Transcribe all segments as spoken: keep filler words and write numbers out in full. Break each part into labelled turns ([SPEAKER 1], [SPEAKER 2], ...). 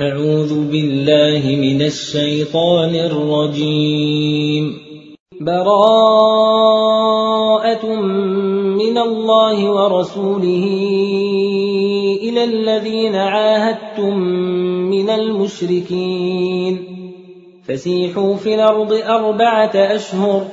[SPEAKER 1] أعوذ بالله من الشيطان الرجيم. براءة من الله ورسوله إلى الذين عاهدتم من المشركين فسيحوا في الأرض أربعة أشهر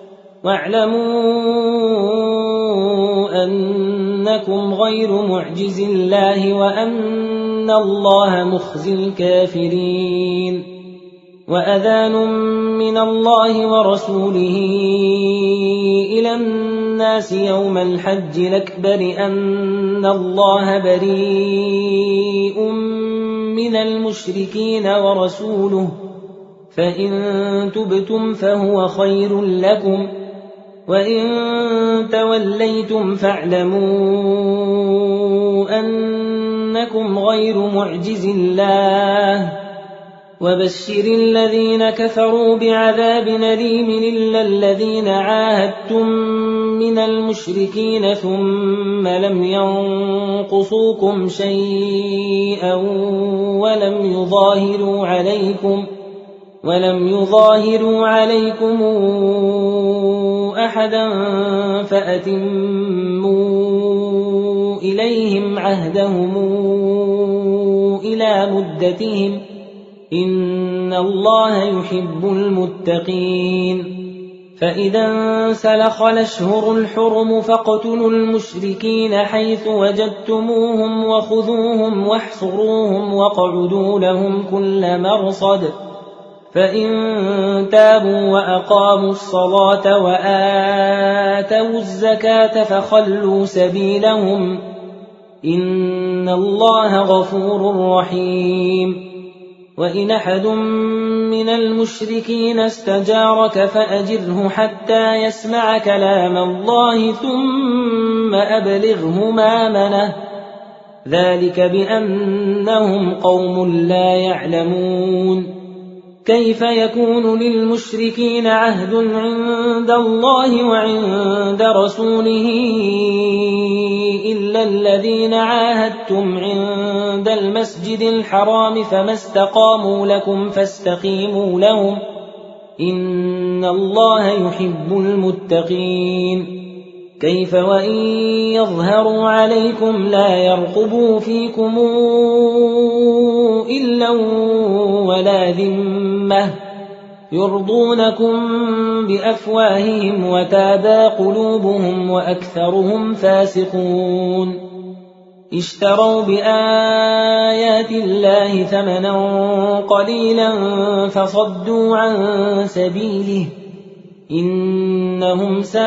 [SPEAKER 1] واعلموا أنكم غير معجز الله وأن الله مخزي الكافرين. وأذان من الله ورسوله إلى الناس يوم الحج الأكبر أن الله بريء من المشركين ورسوله فإن تبتم فهو خير لكم وإن توليتم فاعلموا أنكم غير معجز الله وبشر الذين كفروا بعذاب أليم إلا الذين عاهدتم من المشركين ثم لم ينقصوكم شيئا ولم يظاهروا عليكم ولم يظاهروا عليكم أحدا فأتموا إليهم عهدهم إلى مدتهم إن الله يحب المتقين. فإذا انسلخ الأشهر الحرم فاقتلوا المشركين حيث وجدتموهم وخذوهم واحصروهم واقعدوا لهم كل مرصد فإن تابوا وأقاموا الصلاة وآتوا الزكاة فخلوا سبيلهم إن الله غفور رحيم. وإن أحد من المشركين استجارك فأجره حتى يسمع كلام الله ثم أبلغه مأمنه ذلك بأنهم قوم لا يعلمون. كيف يكون للمشركين عهد عند الله وعند رسوله إلا الذين عاهدتم عند المسجد الحرام فما استقاموا لكم فاستقيموا لهم إن الله يحب المتقين. كيف وإن يظهروا عليكم لا يرقبوا فيكم إلا ولا ذمة يرضونكم بأفواههم وتابى قلوبهم وأكثرهم فاسقون. اشتروا بآيات الله ثمنا قليلا فصدوا عن سبيله إنهم ساء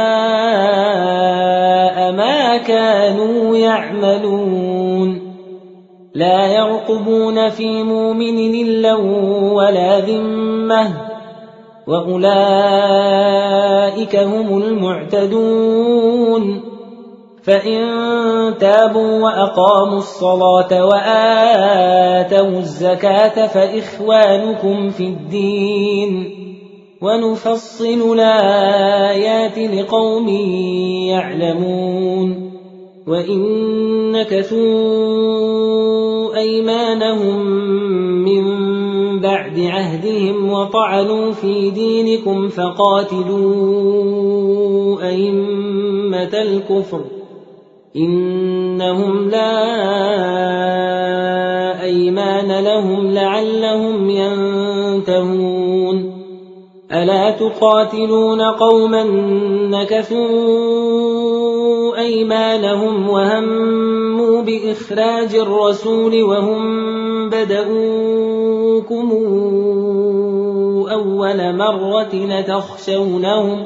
[SPEAKER 1] ما كانوا يعملون. لا يرقبون في مؤمن إلا ولا ذمة وأولئك هم المعتدون. فإن تابوا وأقاموا الصلاة وآتوا الزكاة فإخوانكم في الدين ونفصل الآيات لقوم يعلمون. وإن نكثوا أيمانهم من بعد عهدهم وطعنوا في دينكم فقاتلوا أئمة الكفر إنهم لا أيمان لهم لعلهم ينتهون. ألا تقاتلون قوما نكثوا أيمانهم وهموا بإخراج الرسول وهم بدؤوكم أول مرة تخشونهم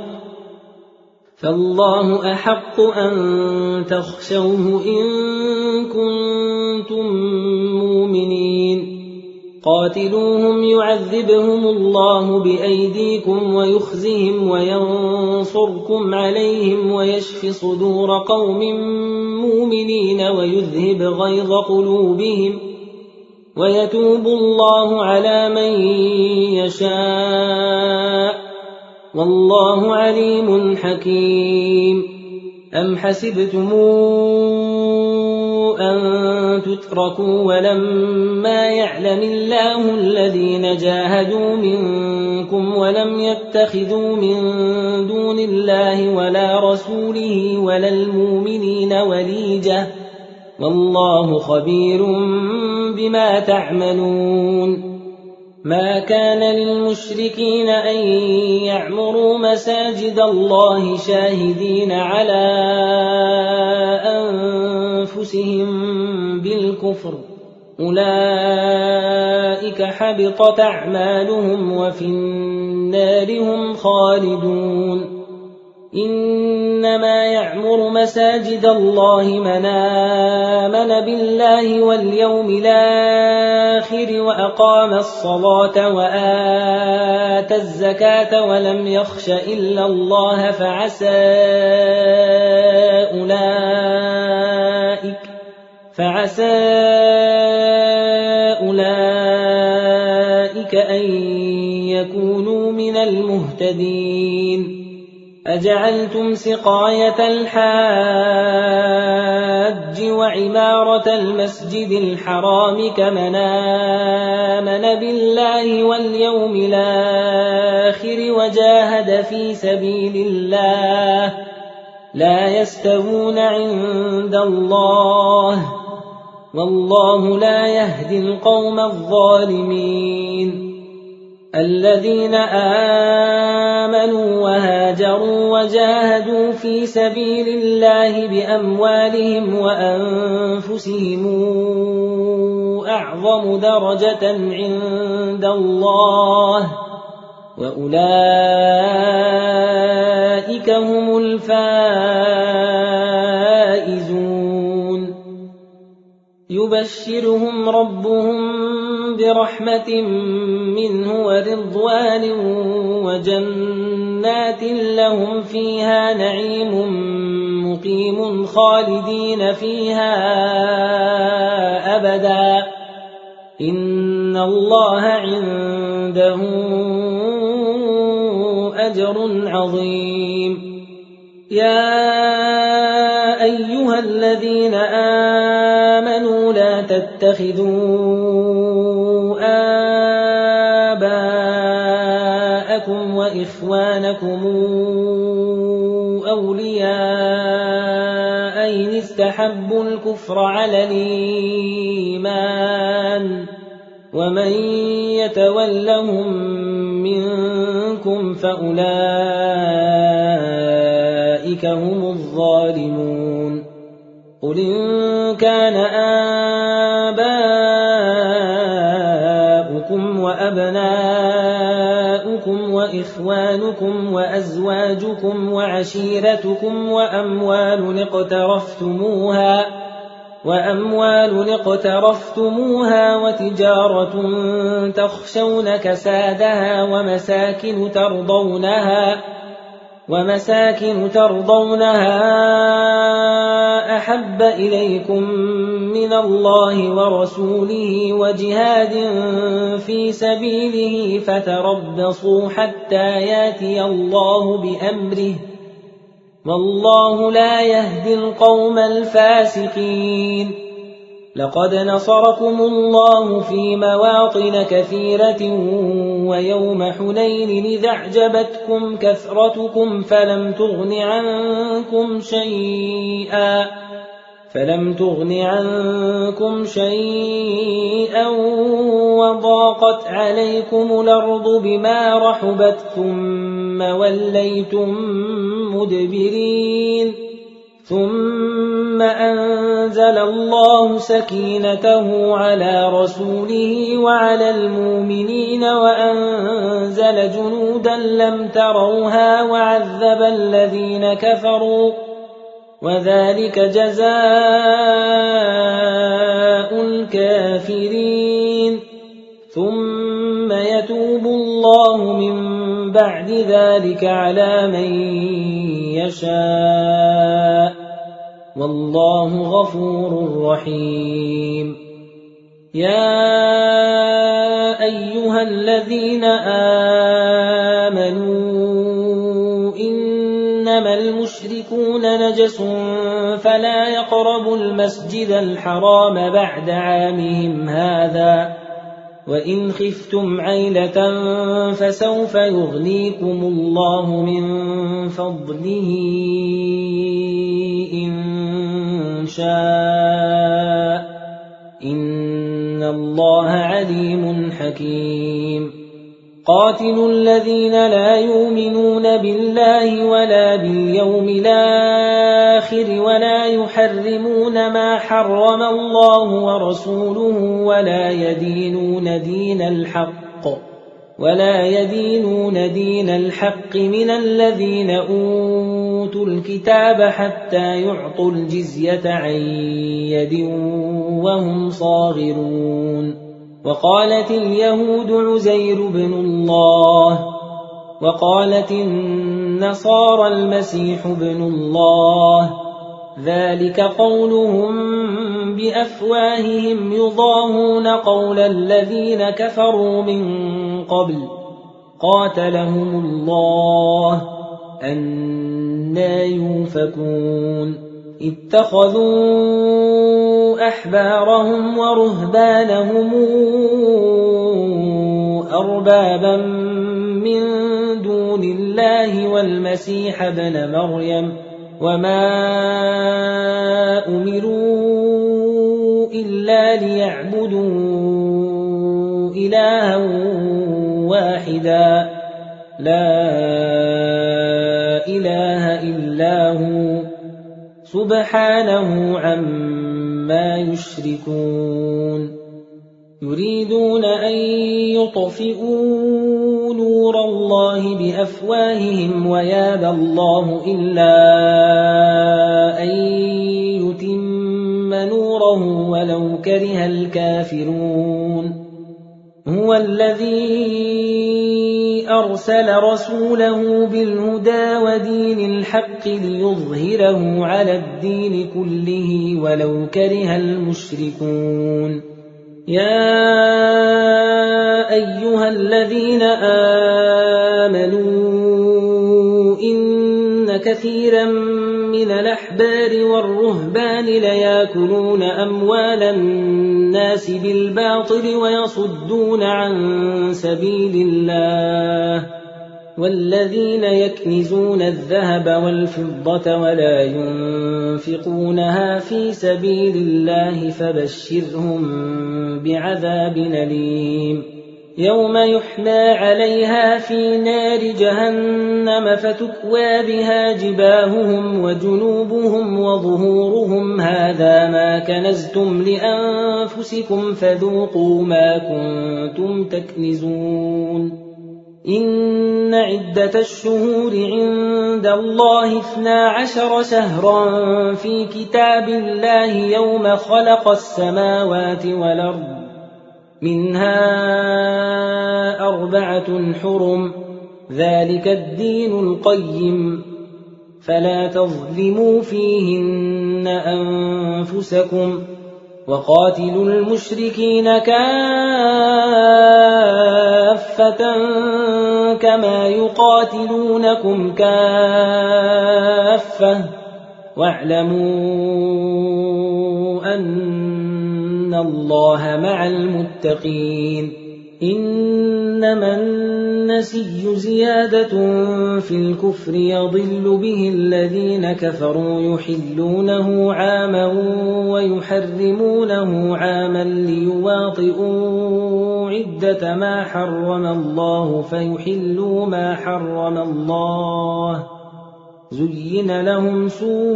[SPEAKER 1] فالله أحق أن تخشوه إن كنتم مؤمنين. قاتلوهم يعذبهم الله بأيديكم ويخزهم وينصركم عليهم ويشف صدور قوم مؤمنين ويذهب غيظ قلوبهم ويتوب الله على من يشاء والله عليم حكيم. أم حسبتم أن تتركوا ولما يعلم الله الذين جاهدوا منكم ولم يتخذوا من دون الله ولا رسوله ولا المؤمنين وليجة والله خبير بما تعملون ما كان للمشركين أن يعمروا مساجد الله شاهدين على أنفسهم بالكفر أولئك حبطت أعمالهم وفي النار هم خالدون إنما يعمر مساجد الله من آمن بالله واليوم الآخر وأقام الصلاة وآتى الزكاة ولم يخش إلا الله فعسى أولئك فعسى أولئك أن يكونوا من المهتدين أجعلتم سقاية الحاج وعمارة المسجد الحرام كمن آمن بالله واليوم الآخر وجاهد في سبيل الله لا يستوون عند الله والله لا يهدي القوم الظالمين الذين آمنوا وهاجروا وجاهدوا في سبيل الله بأموالهم وأنفسهم أعظم درجة عند الله وأولئك هم الفائزون يبشرهم ربهم برحمة منه ورضوان وجنات لهم فيها نعيم مقيم خالدين فيها أبدا إن الله عنده أجر عظيم يا أيها الذين آمنوا لا تتخذوا آباءكم وإخوانكم أولياء إن استحبوا الكفر على الإيمان ومن يتولهم منكم فأولئك هم الظالمون قل إن كان آباؤكم وأبناؤكم وإخوانكم وأزواجكم وعشيرتكم وأموال اقترفتموها وأموال اقترفتموها وتجارة تخشون كسادها ومساكن ترضونها ومساكن ترضونها أحب إليكم من الله ورسوله وجهاد في سبيله فتربصوا حتى ياتي الله بأمره والله لا يهدي القوم الفاسقين لقد نصركم الله في مواطن كثيرة ويوم حنين إذ أعجبتكم كثرتكم فلم تغن عنكم شيئا فلم تغن عنكم شيئا وضاقت عليكم الأرض بما رحبت ثم وليتم مدبرين ثم أنزل الله سكينته على رسوله وعلى المؤمنين وأنزل جنودا لم تروها وعذب الذين كفروا وذلك جزاء الكافرين ثم يتوب الله من بعد ذلك على من يشاء والله غفور رحيم يا أيها الذين آمنوا إنما المشركون نجس فلا يقربوا المسجد الحرام بعد عامهم هذا وإن خفتم عيلة فسوف يغنيكم الله من فضله إن شاء إن الله عليم حكيم قاتلوا الذين لا يؤمنون بالله ولا باليوم الآخر ولا يحرمون ما حرم الله ورسوله ولا يدينون دين الحق ولا يدينون دين الحق من الذين أوتوا الكتاب حتى يعطوا الجزية عن يد وهم صاغرون وقالت اليهود عزير بن الله وقالت النصارى المسيح بن الله ذلك قولهم بأفواههم يضاهون قول الذين كفروا من قبل قاتلهم الله أنى يؤفكون اتخذوا أحبارهم ورهبانهم أربابا من دون الله والمسيح ابن مريم وما أمروا إلا ليعبدوا إلها واحدا لا إله إلا هو سبحانه عما يشركون يريدون أن يطفئوا نور الله بأفواههم ويابى الله إلا أن يتم نوره ولو كره الكافرون هو الذي أرسل رسوله بالهدى ودين الحق ليظهره على الدين كله ولو كره المشركون يا أيها الذين آمنوا إن كثيرا من الأحبار والرهبان ليأكلون أموال الناس بالباطل ويصدون عن سبيل الله والذين يكنزون الذهب والفضة ولا ينفقونها في سبيل الله فبشرهم بعذاب أليم يوم يحمى عليها في نار جهنم فتكوى بها جباههم وجنوبهم وظهورهم هذا ما كنزتم لأنفسكم فذوقوا ما كنتم تكنزون إن عدة الشهور عند الله اثنا عشر شهرا في كتاب الله يوم خلق السماوات والأرض منها أربعة حرم ذلك الدين القيم فلا تظلموا فيهن أنفسكم وقاتلوا المشركين كافة كما يقاتلونكم كافة واعلموا أن الله مع المتقين إنما النسي زيادة في الكفر يضل به الذين كفروا يحلونه عاما ويحرمونه عاما ليواطئوا عدة ما حرم الله فيحلوا ما حرم الله زين لهم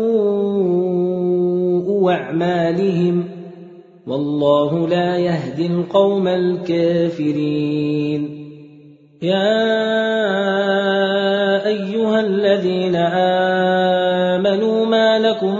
[SPEAKER 1] سوء أعمالهم والله لا يهدي القوم الكافرين يا أيها الذين آمنوا ما لكم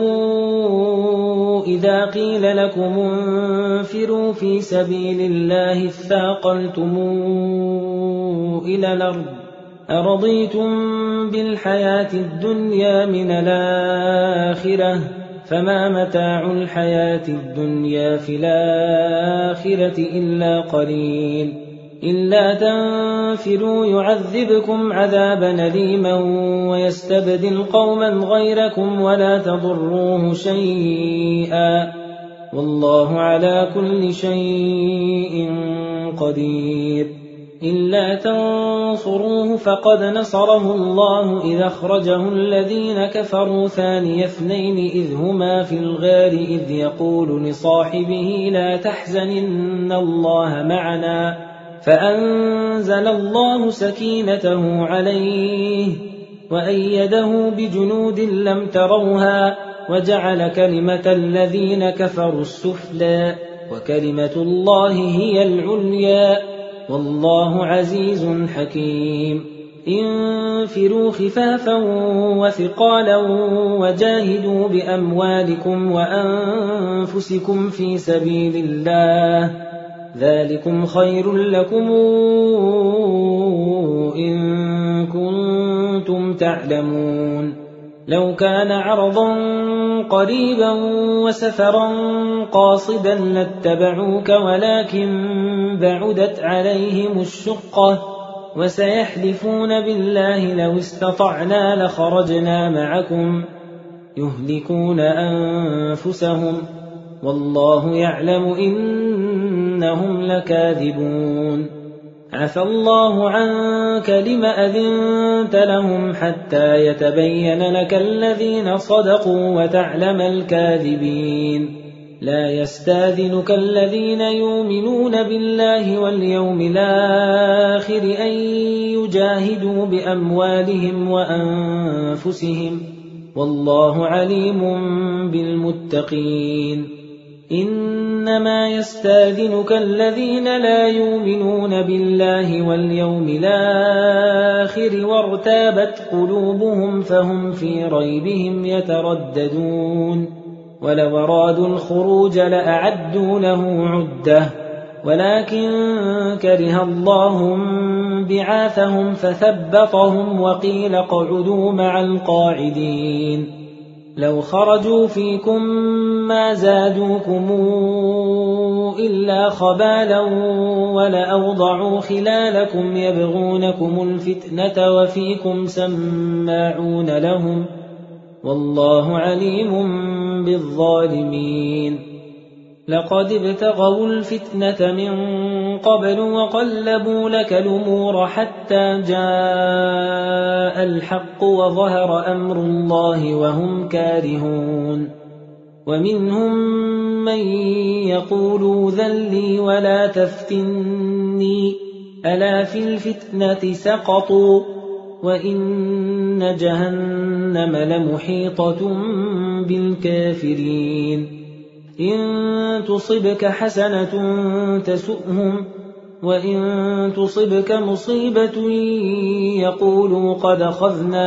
[SPEAKER 1] إذا قيل لكم انفروا في سبيل الله اثاقلتم إلى الأرض أرضيتم بالحياة الدنيا من الآخرة فما متاع الحياة الدنيا في الآخرة إلا قليل إلا تنفروا يعذبكم عذابا أليما ويستبدل قوما غيركم ولا تضروه شيئا والله على كل شيء قدير. إلا تنصروه فقد نصره الله إذ أخرجه الذين كفروا ثاني اثنين إذ هما في الغار إذ يقول لصاحبه لا تحزن إن الله معنا فأنزل الله سكينته عليه وأيده بجنود لم تروها وجعل كلمة الذين كفروا السفلى وكلمة الله هي العليا والله عزيز حكيم. انفروا خفافا وثقالا وجاهدوا بأموالكم وأنفسكم في سبيل الله ذلكم خير لكم إن كنتم تعلمون. لو كان عرضا قريبا وسفرا قاصدا لاتبعوك ولكن بعدت عليهم الشقة وسيحلفون بالله لو استطعنا لخرجنا معكم يهلكون أنفسهم والله يعلم إنهم لكاذبون. عفى الله عنك لم أذنت لهم حتى يتبين لك الذين صدقوا وتعلم الكاذبين. لا يستاذنك الذين يؤمنون بالله واليوم الآخر أن يجاهدوا بأموالهم وأنفسهم والله عليم بالمتقين. إنما يستاذنك الذين لا يؤمنون بالله واليوم الآخر وارتابت قلوبهم فهم في ريبهم يترددون. ولو أرادوا الخروج لأعدوا له عدة ولكن كره الله بعاثهم فثبطهم وقيل اقعدوا مع القاعدين. لو خرجوا فيكم ما زادوكم إلا خبالا ولأوضعوا خلالكم يبغونكم الفتنة وفيكم سماعون لهم والله عليم بالظالمين. لقد ابتغوا الفتنة من قبل وقلبوا لك الأمور حتى جاء الحق وظهر أمر الله وهم كارهون. ومنهم من يقول ذل لي ولا تفتني ألا في الفتنة سقطوا وإن جهنم لمحيطة بالكافرين. إن تصبك حسنة تسؤهم وإن تصبك مصيبة يقولوا قد أخذنا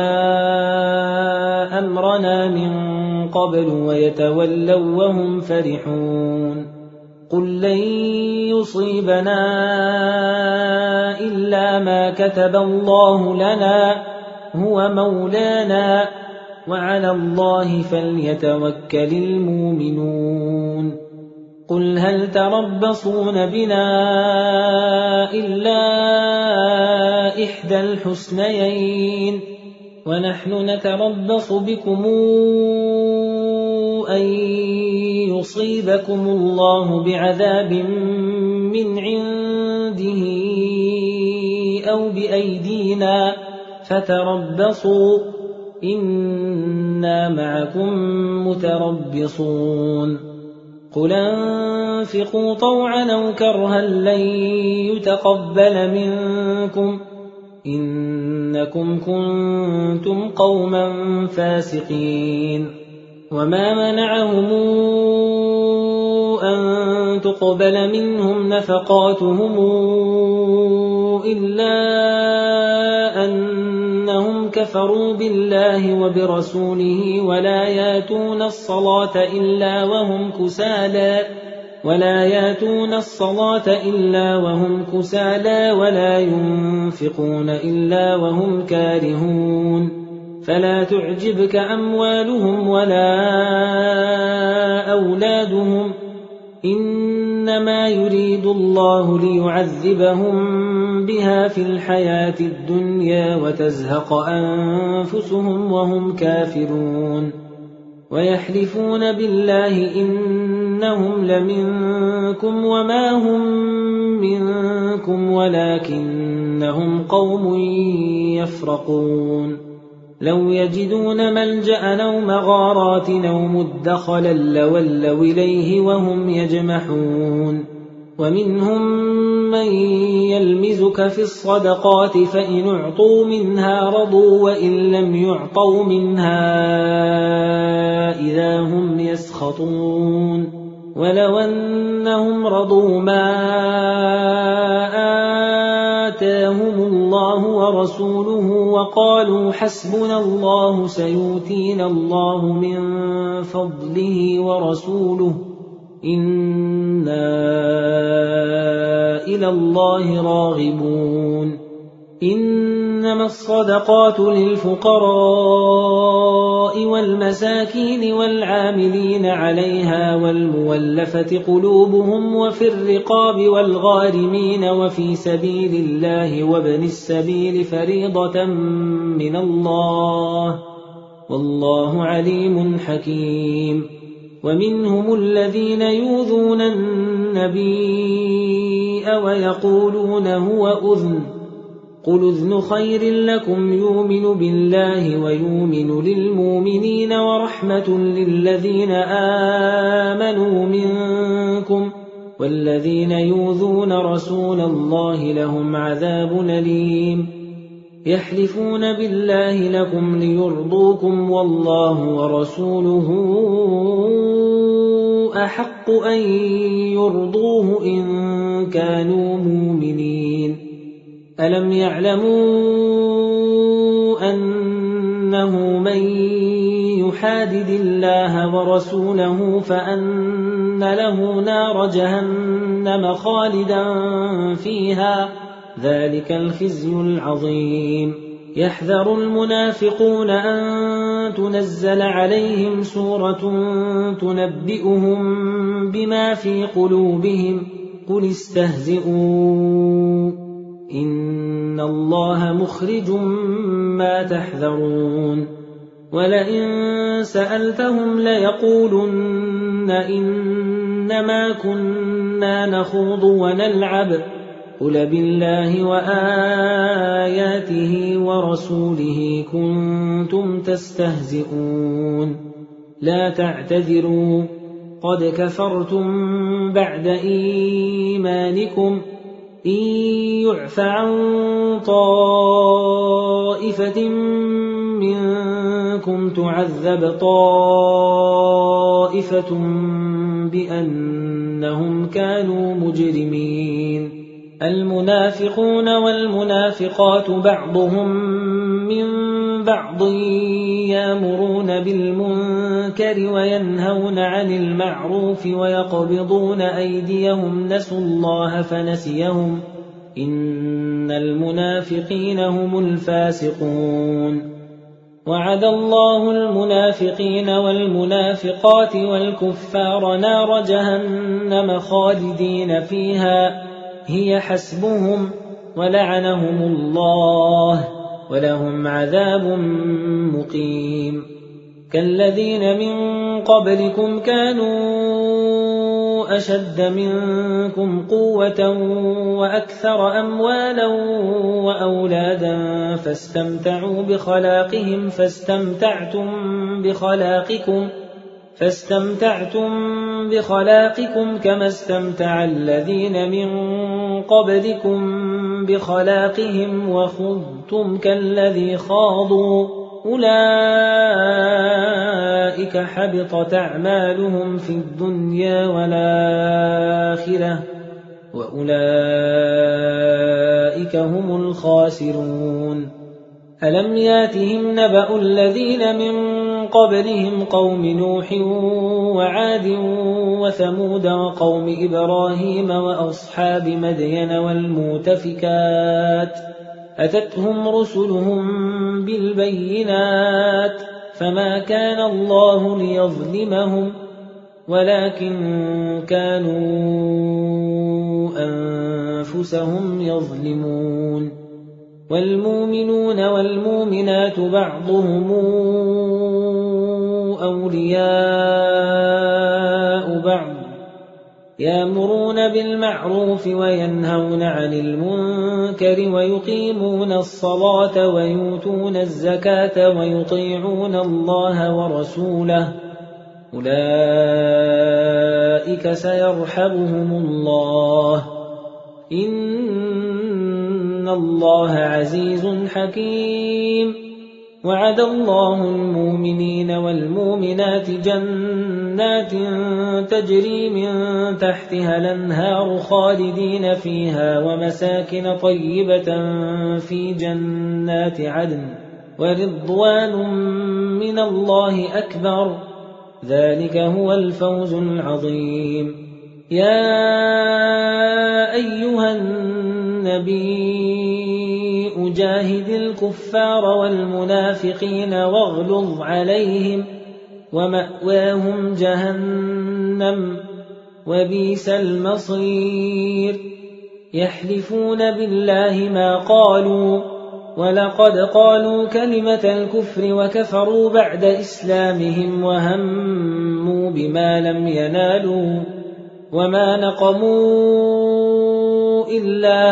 [SPEAKER 1] أمرنا من قبل ويتولوا وهم فرحون. قل لن يصيبنا إلا ما كتب الله لنا هو مولانا وعلى الله فليتوكل المؤمنون. قل هل تربصون بنا إلا إحدى الحسنيين ونحن نتربص بكم أن يصيبكم الله بعذاب من عنده أو بأيدينا فتربصوا إنا معكم متربصون. قل انفقوا طوعا أو كرها لن يتقبل منكم إنكم كنتم قوما فاسقين. وما منعهم أن تقبل منهم نفقاتهم إلا أنهم كفروا بالله وبرسوله ولا ياتون الصلاة إلا وهم كسالى ولا ياتون الصلاة إلا وهم كسالى ولا ينفقون إلا وهم كارهون. فلا تعجبك أموالهم ولا أولادهم إنما يريد الله ليعذبهم بها في الحياة الدنيا وتزهق أنفسهم وهم كافرون ويحلفون بالله إنهم لمنكم وما هم منكم ولكنهم قوم يفرقون لو يجدون ملجأ أو مغارات أو مدخلا لولوا إليه وهم يجمحون ومنهم من يلمزك في الصدقات فإن اعطوا منها رضوا وإن لم يعطوا منها إذا هم يسخطون ولو أنهم رضوا ما آتاهم الله ورسوله وقالوا حسبنا الله سيؤتينا الله من فضله ورسوله إنا إلى الله راغبون إنما الصدقات للفقراء والمساكين والعاملين عليها والمولفة قلوبهم وفي الرقاب والغارمين وفي سبيل الله وابن السبيل فريضة من الله والله عليم حكيم ومنهم الذين يؤذون النبي ويقولون هو أذن قل أذن خير لكم يؤمن بالله ويؤمن للمؤمنين ورحمة للذين آمنوا منكم والذين يؤذون رسول الله لهم عذاب أليم يحلفون بالله لكم ليرضوكم والله ورسوله أحق أن يرضوه إن كانوا مؤمنين ألم يعلموا أنه من يحادد الله ورسوله فأن له نار جهنم خالدا فيها ذلك الخزي العظيم يحذر المنافقون أن تنزل عليهم سورة تنبئهم بما في قلوبهم قل استهزئوا إن الله مخرج ما تحذرون ولئن سألتهم ليقولن إنما كنا نخوض ونلعب قل بالله وآياته ورسوله كنتم تستهزئون لا تعتذروا قد كفرتم بعد إيمانكم إن يعف عن طائفة منكم تعذب طائفة بأنهم كانوا مجرمين المنافقون والمنافقات بعضهم من بعض يأمرون بالمنكر وينهون عن المعروف ويقبضون أيديهم نسوا الله فنسيهم إن المنافقين هم الفاسقون وعد الله المنافقين والمنافقات والكفار نار جهنم خالدين فيها هي حسبهم ولعنهم الله ولهم عذاب مقيم كالذين من قبلكم كانوا أشد منكم قوة وأكثر أموالا وأولادا فاستمتعوا بخلاقهم فاستمتعتم بخلاقكم فاستمتعتم بخلاقكم كما استمتع الذين من قبلكم بخلاقهم وخضتم كالذي خاضوا أولئك حبطت أعمالهم في الدنيا والآخرة وأولئك هم الخاسرون ألم ياتهم نبأ الذين من قبلهم قوم نوح وعاد وثمود وقوم إبراهيم وأصحاب مدين والمؤتفكات أتتهم رسلهم بالبينات فما كان الله ليظلمهم ولكن كانوا أنفسهم يظلمون. والمؤمنون والمؤمنات بعضهم أولياء بعض يأمرون بالمعروف وينهون عن المنكر ويقيمون الصلاة ويؤتون الزكاة ويطيعون الله ورسوله أولئك سيرحمهم الله إن الله عزيز حكيم. وعد الله المؤمنين والمؤمنات جنات تجري من تحتها الأنهار خالدين فيها ومساكن طيبة في جنات عدن ورضوان من الله أكبر ذلك هو الفوز العظيم. يا أيها النبي جاهد الكفار والمنافقين واغلظ عليهم ومأواهم جهنم وبئس المصير. يحلفون بالله ما قالوا ولقد قالوا كلمة الكفر وكفروا بعد إسلامهم وهموا بما لم ينالوا وما نقموا إلا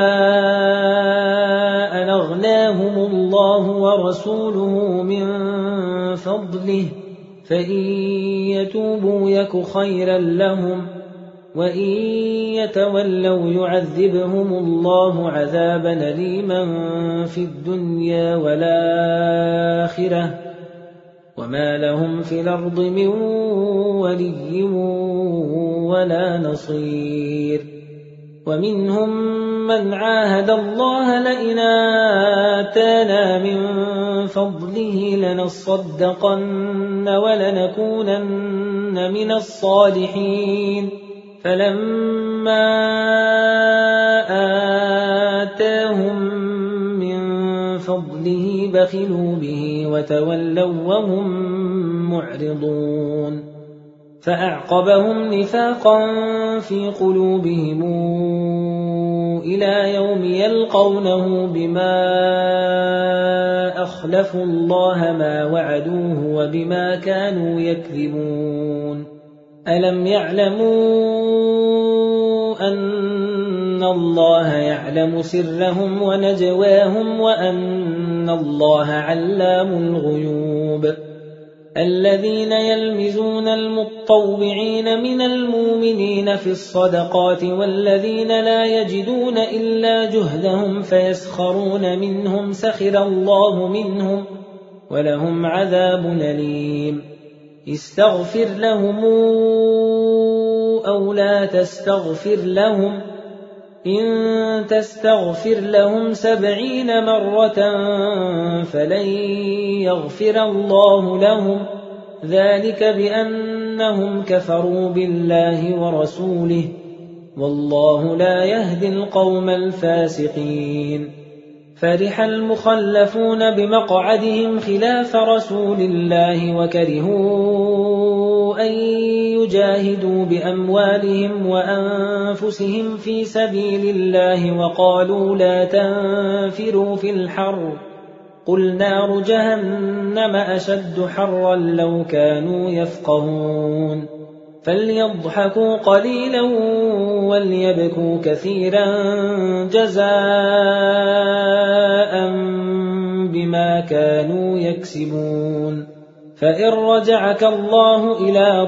[SPEAKER 1] أن أغناهم الله ورسوله من فضله فإن يتوبوا يك خيرا لهم وإن يتولوا يعذبهم الله عذابا أليما في الدنيا والآخرة وما لهم في الأرض من ولي ولا نصير. ومنهم من عاهد الله لئن آتانا من فضله لنصدقن ولنكونن من الصالحين فلما آتاهم من فضله بخلوا به وتولوا وهم معرضون. فأعقبهم نفاقا في قلوبهم إلى يوم يلقونه بما أخلفوا الله ما وعدوه وبما كانوا يكذبون. ألم يعلموا أن الله يعلم سرهم ونجواهم وأن الله علام الغيوب. الذين يلمزون المطوعين من المؤمنين في الصدقات والذين لا يجدون إلا جهدهم فيسخرون منهم سخر الله منهم ولهم عذاب أليم. استغفر لهم أو لا تستغفر لهم إن تستغفر لهم سبعين مرة فلن يغفر الله لهم ذلك بأنهم كفروا بالله ورسوله والله لا يهدي القوم الفاسقين. فرح المخلفون بمقعدهم خلاف رسول الله وكرهوا أن يجاهدوا بأموالهم وأنفسهم في سبيل الله وقالوا لا تنفروا في الحر قل نار جهنم أشد حرا لو كانوا يفقهون. فليضحكوا قليلا وليبكوا كثيرا جزاء بما كانوا يكسبون. فإن رجعك الله إلى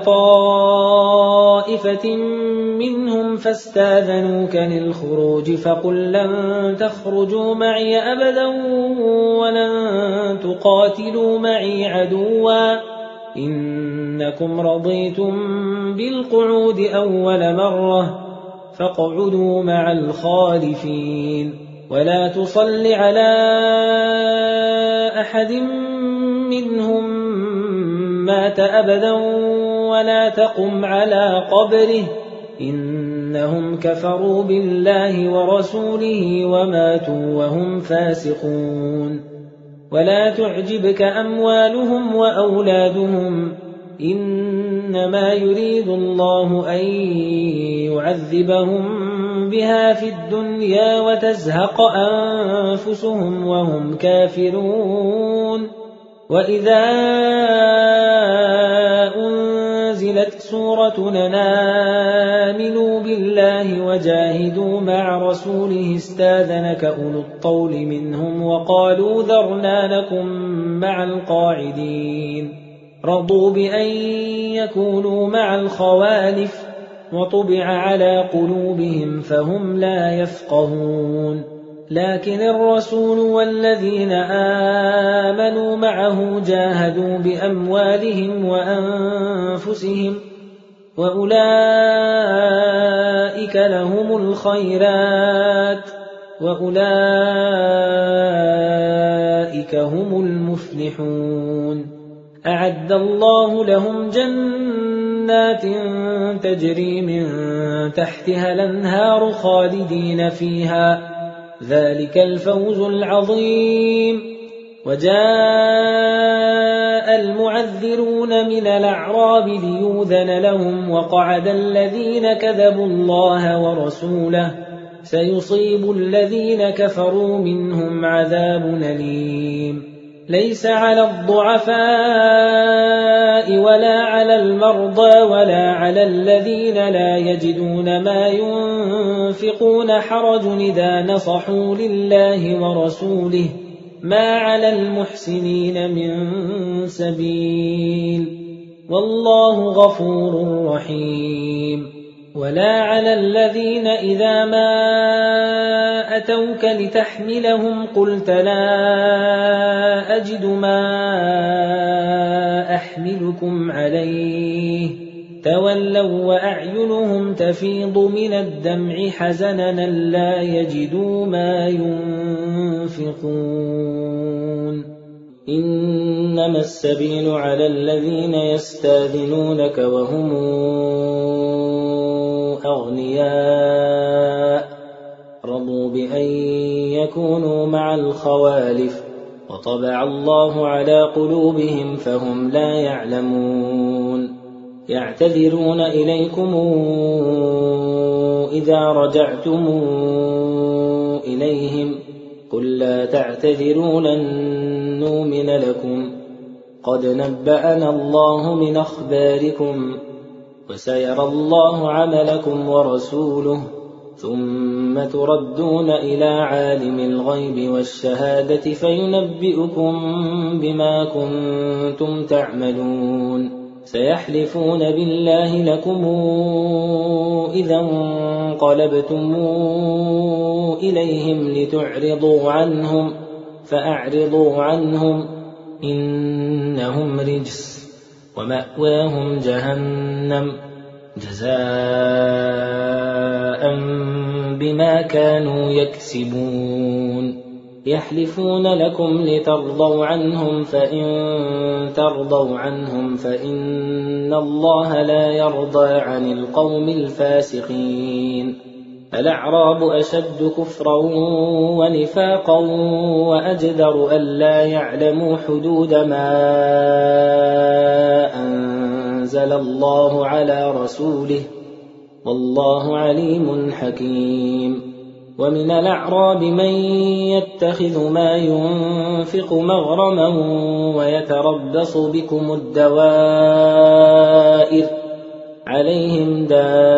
[SPEAKER 1] طائفة منهم فاستاذنوك للخروج فقل لن تخرجوا معي أبدا ولن تقاتلوا معي عدوا إنكم رضيتم بالقعود أول مرة فاقعدوا مع الخالفين ولا تصل على أحد منهم مات أبدا ولا تقم على قبره إنهم كفروا بالله ورسوله وماتوا وهم فاسقون. ولا تعجبك أموالهم وأولادهم إنما يريد الله أن يعذبهم بها في الدنيا وتزهق أنفسهم وهم كافرون. وإذا أنزلت سورة آمنوا بالله وجاهدوا مع رسوله استاذنك أولو الطول منهم وقالوا ذرنا لكم مع القاعدين. رضوا بأن يكونوا مع الخوالف وطبع على قلوبهم فهم لا يفقهون. لكن الرسول والذين آمنوا معه جاهدوا بأموالهم وأنفسهم وأولئك لهم الخيرات وأولئك هم المفلحون. أعد الله لهم جنات تجري من تحتها الأنهار خالدين فيها ذلك الفوز العظيم. وجاء المعذرون من الأعراب ليؤذن لهم وقعد الذين كذبوا الله ورسوله سيصيب الذين كفروا منهم عذاب أليم. ليس على الضعفاء ولا على المرضى ولا على الذين لا يجدون ما ينفقون حرج إذا نصحوا لله ورسوله ما على المحسنين من سبيل والله غفور رحيم. ولا على الذين إذا ما أتوك لتحملهم قلت لا أجد ما أحملكم عليه تولوا وأعينهم تفيض من الدمع حزنا لا يجدوا ما ينفقون. إنما السبيل على الذين يستاذنونك وهم أغنياء رضوا بأن يكونوا مع الخوالف وطبع الله على قلوبهم فهم لا يعلمون. يعتذرون إليكم إذا رجعتم إليهم قل لا تعتذروا لن نؤمن لكم قد نبأنا الله من أخباركم وسيرى الله عملكم ورسوله ثم تردون إلى عالم الغيب والشهادة فينبئكم بما كنتم تعملون. سيحلفون بالله لكم إذا انقلبتم إليهم لتعرضوا عنهم فأعرضوا عنهم إنهم رجس ومأواهم جهنم جزاء بما كانوا يكسبون. يحلفون لكم لترضوا عنهم فإن ترضوا عنهم فإن الله لا يرضى عن القوم الفاسقين. الأعراب أشد كفرا ونفاقا وأجدر ألا يعلموا حدود ما أنزل الله على رسوله والله عليم حكيم. ومن الأعراب من يتخذ ما ينفق مغرما ويتربص بكم الدوائر عليهم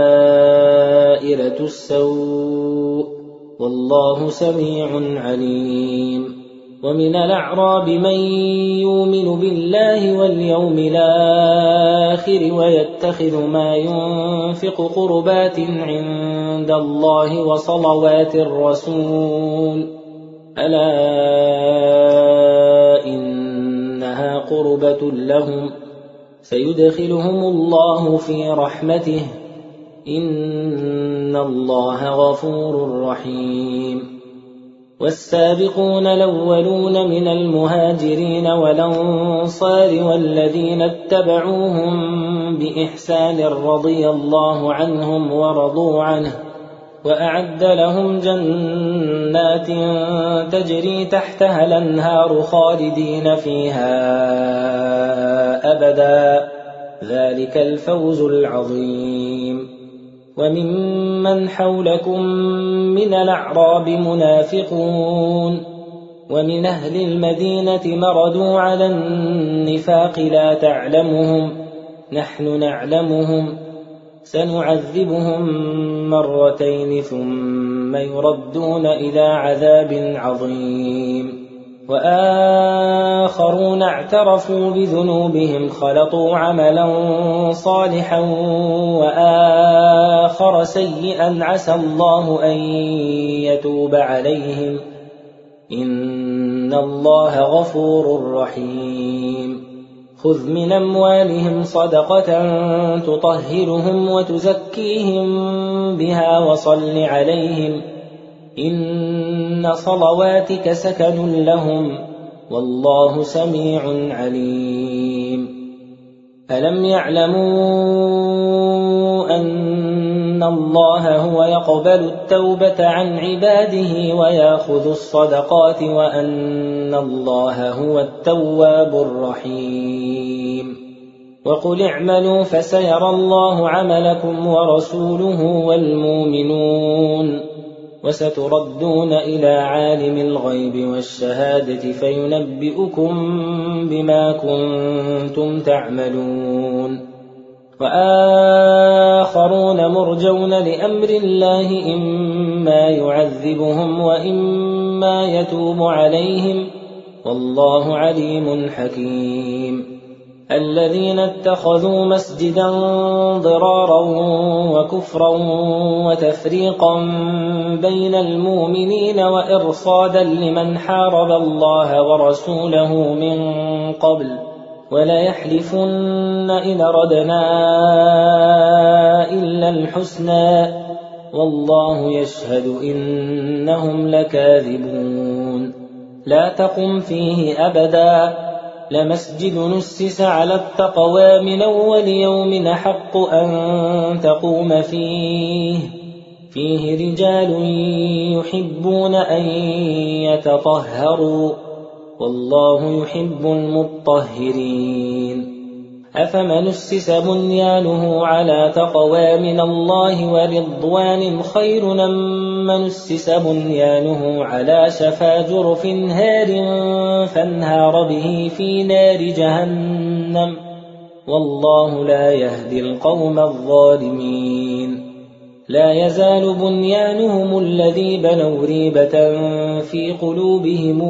[SPEAKER 1] دائرة السوء والله سميع عليم. ومن الأعراب من يؤمن بالله واليوم الآخر ويتخذ ما ينفق قربات عند الله وصلوات الرسول ألا إنها قربة لهم سيدخلهم الله في رحمته إن الله غفور رحيم. والسابقون الأولون من المهاجرين والأنصار والذين اتبعوهم بإحسان رضي الله عنهم ورضوا عنه وأعد لهم جنات تجري تحتها الأنهار خالدين فيها أبدا ذلك الفوز العظيم. وممن حولكم من الأعراب منافقون ومن أهل المدينة مردوا على النفاق لا تعلمهم نحن نعلمهم سنعذبهم مرتين ثم يردون إلى عذاب عظيم. وآخرون اعترفوا بذنوبهم خلطوا عملا صالحا وآخر سيئا عسى الله أن يتوب عليهم إن الله غفور رحيم. خذ من أموالهم صدقة تطهرهم وتزكيهم بها وصل عليهم إن صلواتك سكن لهم والله سميع عليم. ألم يعلموا أن الله هو يقبل التوبة عن عباده ويأخذ الصدقات وأن الله هو التواب الرحيم. وقل اعملوا فسيرى الله عملكم ورسوله والمؤمنون وستردون إلى عالم الغيب والشهادة فينبئكم بما كنتم تعملون. وآخرون مرجون لأمر الله إما يعذبهم وإما يتوب عليهم والله عليم حكيم. الذين اتخذوا مسجدا ضرارا وكفرا وتفريقا بين المؤمنين وإرصادا لمن حارب الله ورسوله من قبل وليحلفن إن أردنا إلا الحسنى والله يشهد إنهم لكاذبون. لا تقم فيه أبدا لمسجد نسس على التقوى من أول يوم أحق أن تقوم فيه فيه رجال يحبون أن يتطهروا والله يحب المطهرين. أفمن أسس بنيانه على تقوى من الله ورضوان خير أم من أسس بنيانه على شفا جرف هار فانهار به في نار جهنم والله لا يهدي القوم الظالمين. لا يزال بنيانهم الذي بنوا ريبة في قلوبهم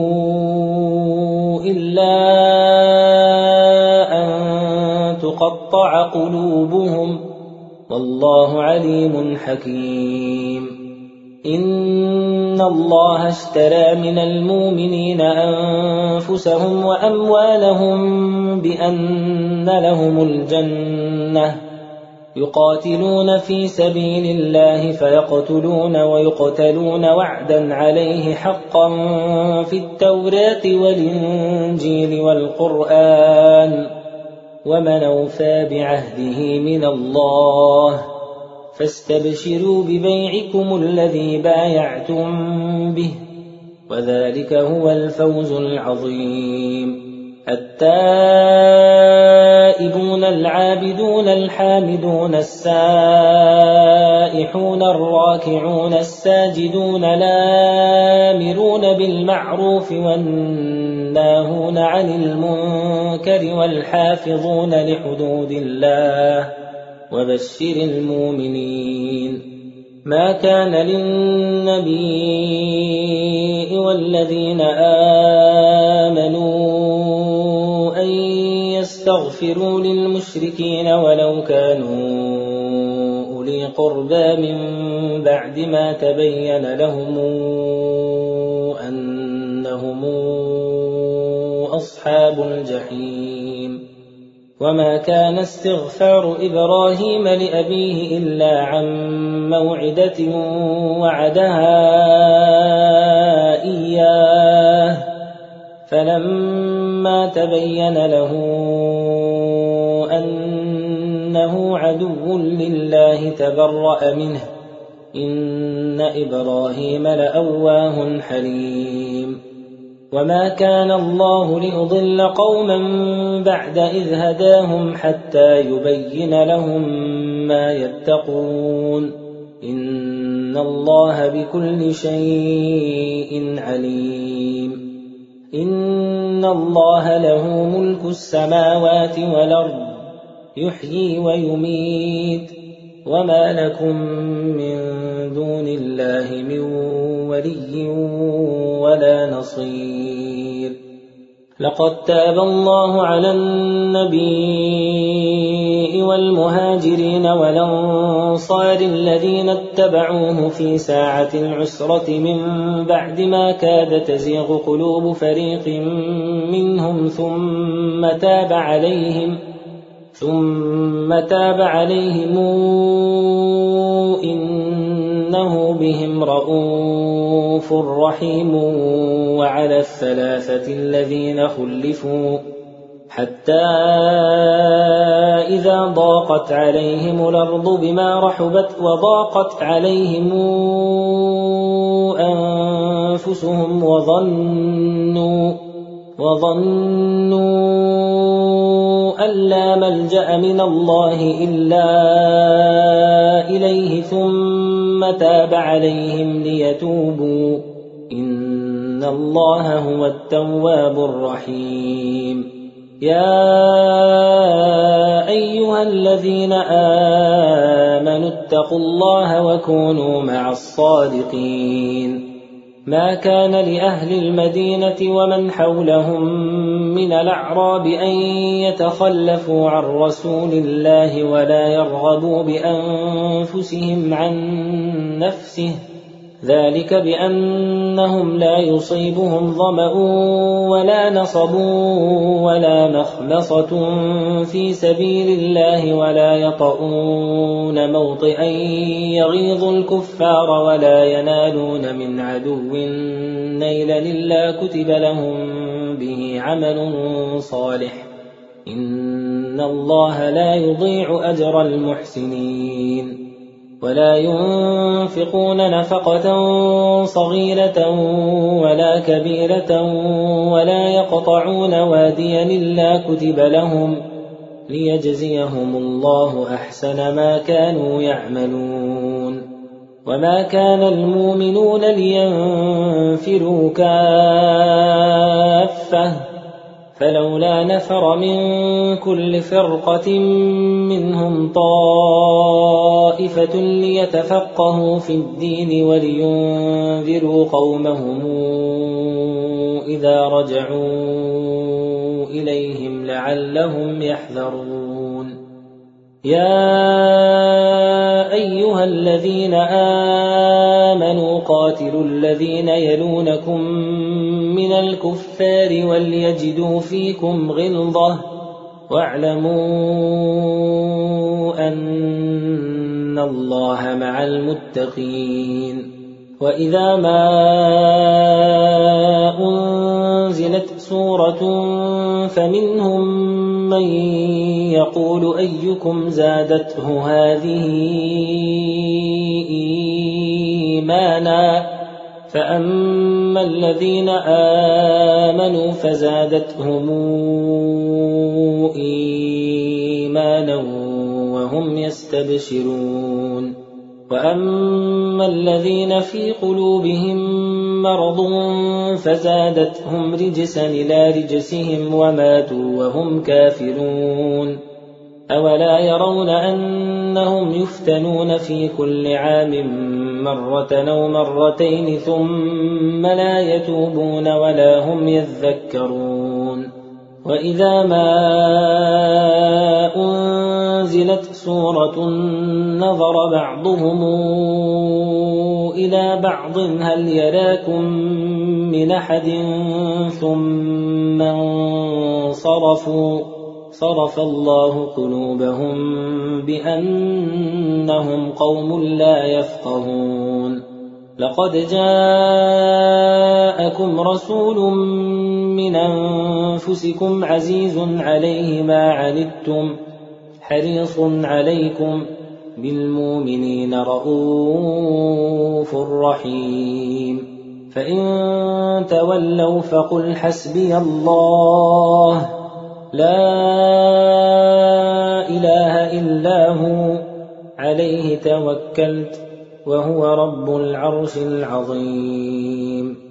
[SPEAKER 1] إلا أن تقطع قلوبهم والله عليم حكيم. إن الله اشترى من المؤمنين أنفسهم وأموالهم بأن لهم الجنة يقاتلون في سبيل الله فيقتلون ويقتلون وعدا عليه حقا في التوراة والإنجيل والقرآن ومن أوفى بعهده من الله فاستبشروا ببيعكم الذي بايعتم به وذلك هو الفوز العظيم. التائبون العابدون الحامدون السائحون الراكعون الساجدون الآمرون بالمعروف والناهون عن المنكر والحافظون لحدود الله وبشر المؤمنين. ما كان للنبي والذين آمنوا أن يستغفروا للمشركين ولو كانوا أولي قربى من بعد ما تبين لهم أنهم أصحاب الجحيم. وما كان استغفار إبراهيم لأبيه إلا عن موعدة وعدها إياه فلما تبين له أنه عدو لله تبرأ منه إن إبراهيم لأواه حليم. وما كان الله ليضل قوما بعد إذ هداهم حتى يبين لهم ما يتقون إن الله بكل شيء عليم إن الله له ملك السماوات والأرض يحيي ويميت وما لكم من دون الله من ولي ولا نصير لقد تاب الله على النبي والمهاجرين والأنصار الذين اتبعوه في ساعة العسرة من بعد ما كاد تزيغ قلوب فريق منهم ثم تاب عليهم ثم تاب عليهم إنه بهم رءوف رحيم وعلى الثلاثة الذين خلفوا حتى إذا ضاقت عليهم الأرض بما رحبت وضاقت عليهم أنفسهم وظنوا وظنوا أن لا ملجأ من الله إلا إليه ثم تاب عليهم ليتوبوا إن الله هو التواب الرحيم يا أيها الذين آمنوا اتقوا الله وكونوا مع الصادقين ما كان لأهل المدينة ومن حولهم من الأعراب أن يتخلفوا عن رسول الله ولا يرغبوا بأنفسهم عن نفسه ذلك بأنهم لا يصيبهم ظمأ ولا نصب ولا مخمصة في سبيل الله ولا يطؤون موطئا يغيظ الكفار ولا ينالون من عدو نيلا إلا كتب لهم به عمل صالح إن الله لا يضيع أجر المحسنين ولا ينفقون نفقة صغيرة ولا كبيرة ولا يقطعون واديا إلا كتب لهم ليجزيهم الله أحسن ما كانوا يعملون وما كان المؤمنون لينفروا كافة فلولا نفر من كل فرقة منهم طائفة ليتفقهوا في الدين ولينذروا قومهم إذا رجعوا إليهم لعلهم يحذرون يا أيها الذين آمنوا قاتلوا الذين يلونكم من الكفار وليجدوا فيكم غلظة واعلموا أن الله مع المتقين وإذا ما أنزلت سورة فمنهم من يقول أيكم زادته هذه إيمانا فأما الذين آمنوا فزادتهم إيمانا وهم يستبشرون وأما الذين في قلوبهم مرض فزادتهم رجسا إلى رجسهم وماتوا وهم كافرون أولا يرون أنهم يفتنون في كل عام مرة أو مرتين ثم لا يتوبون ولا هم يذكرون وإذا ما أنزلت سورة نظر بعضهم إلى بعض هل يراكم من أحد ثم انصرفوا صرف الله قلوبهم بأنهم قوم لا يفقهون لقد جاءكم رسول من أنفسكم عزيز عليه ما عنتم حريص عليكم بالمؤمنين رؤوف رحيم فإن تولوا فقل حسبي الله لا إله إلا هو عليه توكلت وهو رب العرش العظيم